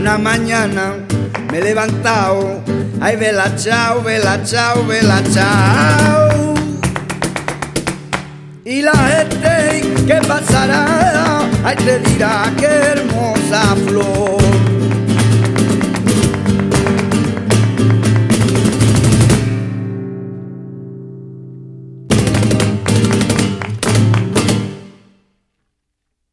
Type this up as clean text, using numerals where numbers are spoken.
una mañana me he levantado, ay, vela chao, vela chao, vela chao. Y la gente que pasará, ay, te dirá qué hermosa flor.